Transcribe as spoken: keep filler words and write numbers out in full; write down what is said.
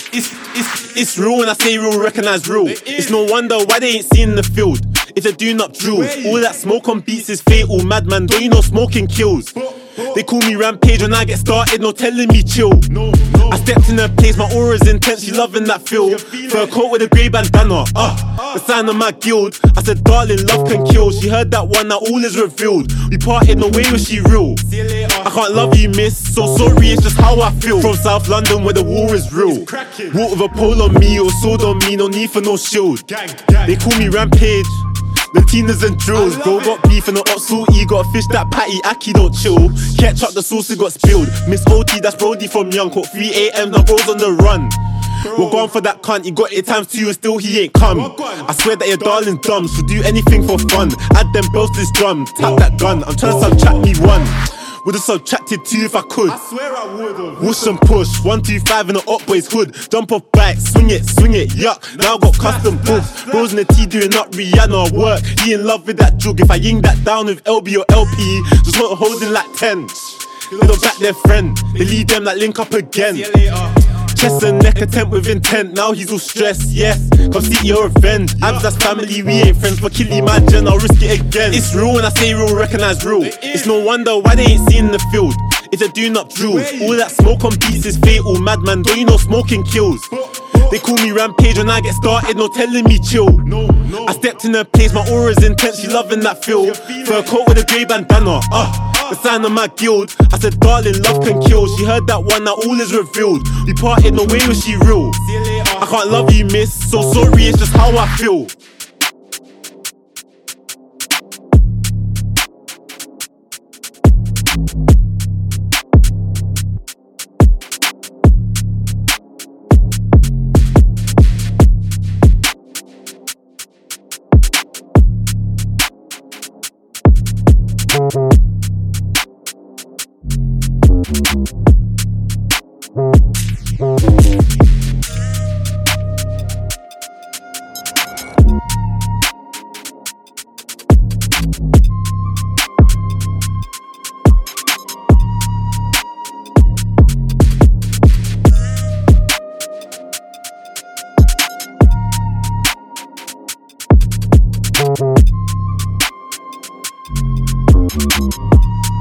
It's, it's, it's real when I say real, recognise real. It's no wonder why they ain't seen the field. If they do not drill, all that smoke on beats is fatal. Madman, don't you know smoking kills? They call me Rampage when I get started, no telling me chill. I stepped in her place, my aura's intense, she loving that feel. Fur coat with a grey bandana, uh, the sign of my guild. I said, darling, love can kill. She heard that one, now all is revealed. We parted, no way was she real. I can't love you, miss, so sorry, it's just how I feel. From South London where the war is real. Walk with a pole on me or sword on me, no need for no shield. They call me Rampage, the Tinas and drills. Bro got beef and the hot salty, got a fish that patty, Aki don't chill. Ketchup, the sauce got spilled. Miss O T, that's Brody from Young. Caught three A M, the bro's on the run. We're gone for that cunt, he got it times two and still he ain't come. I swear that your darling's dumb, so do anything for fun. Add them bells to this drum, tap that gun, I'm trying to subtract me one. Would've subtracted two if I could. I swear I would've. Whoosh and push, one, two, five in the up boys hood. Jump off bike, swing it, swing it, yuck. Now got custom books. Bros in the T doing up Rihanna work. He in love with that jug. If I ying that down with L B or L P, just not holding like ten. They don't back their friend, they lead them like link up again. Chest and neck attempt with intent, now he's all stressed, yes. Come see your revenge. Abs, that's family, we ain't friends. But kill my gen, I'll risk it again. It's real when I say real, recognise real. It's no wonder why they ain't seen the field. If they do not drill, all that smoke on beats is fatal. Madman, don't you know smoking kills? They call me Rampage when I get started, no telling me chill. I stepped in her place, my aura's intense, she loving that feel. Fur coat with a grey bandana, uh the sign of my guild. I said, darling, love can kill. She heard that one, now all is revealed. We parted, no way was she real. I can't love you, miss, so sorry, it's just how I feel. Thank you.